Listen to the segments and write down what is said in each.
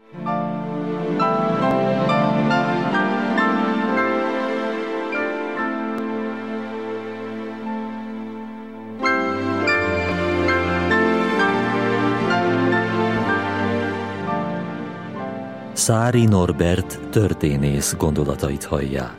Szári Norbert történész gondolatait hallják.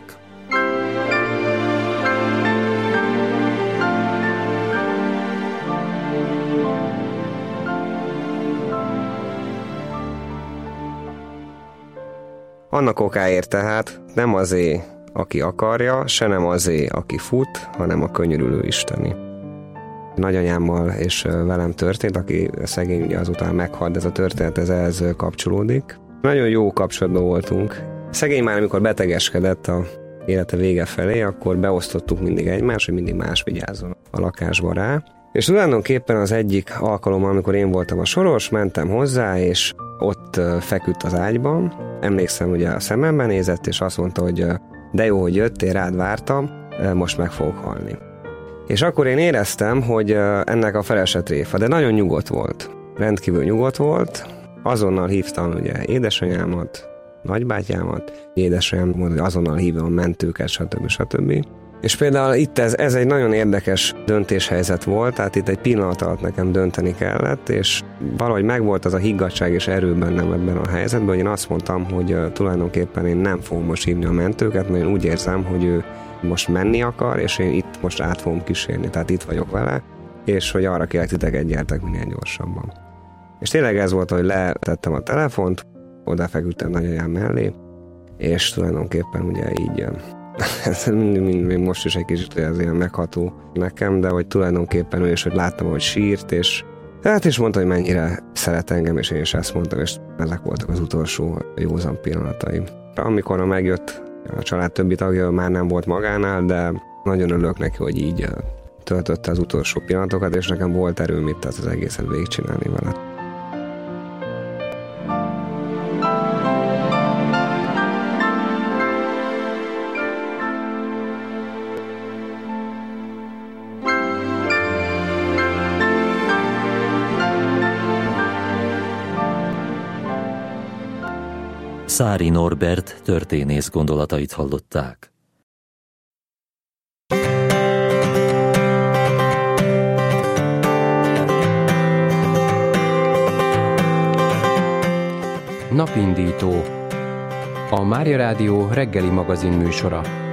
Annak okáért tehát nem azé, aki akarja, se nem azé, aki fut, hanem a könyörülő isteni. Nagyanyámmal és velem történt, aki szegény ugye azután meghalt, ez a történet ehhez kapcsolódik. Nagyon jó kapcsolatban voltunk. Szegény már amikor betegeskedett a élete vége felé, akkor beosztottuk mindig egymást, hogy mindig más vigyázzon a lakásba rá. És tulajdonképpen az egyik alkalommal, amikor én voltam a Soros, mentem hozzá, és ott feküdt az ágyban. Emlékszem, ugye a szemembe nézett, és azt mondta, hogy de jó, hogy jöttél, rád vártam, most meg fogok halni. És akkor én éreztem, hogy ennek a felese tréfa, de nagyon nyugodt volt. Rendkívül nyugodt volt. Azonnal hívtam ugye édesanyámat, nagybátyámat, édesanyám mondta, hogy azonnal hívom a mentőket, stb. És például itt ez egy nagyon érdekes döntéshelyzet volt, tehát itt egy pillanat alatt nekem dönteni kellett, és valahogy megvolt az a higgadtság és erő bennem ebben a helyzetben, hogy én azt mondtam, hogy tulajdonképpen én nem fogom most hívni a mentőket, mert én úgy érzem, hogy ő most menni akar, és én itt most át fogom kísérni, tehát itt vagyok vele, és hogy arra kérlek titeket, gyertek minél gyorsabban. És tényleg ez volt, hogy letettem a telefont, odafeküdtem nagyanyám mellé, és tulajdonképpen ugye így, ez még most is egy kicsit ez ilyen megható nekem, de hogy tulajdonképpen ő is, hogy láttam, hogy sírt, és mondta, hogy mennyire szeret engem, és én is ezt mondtam, és ezek voltak az utolsó józan pillanataim. Amikor megjött a család többi tagja, már nem volt magánál, de nagyon örülök neki, hogy így töltötte az utolsó pillanatokat, és nekem volt erőm itt az egészet végigcsinálni vele. Szári Norbert történész gondolatait hallották. Napindító. A Mária Rádió reggeli magazin műsora.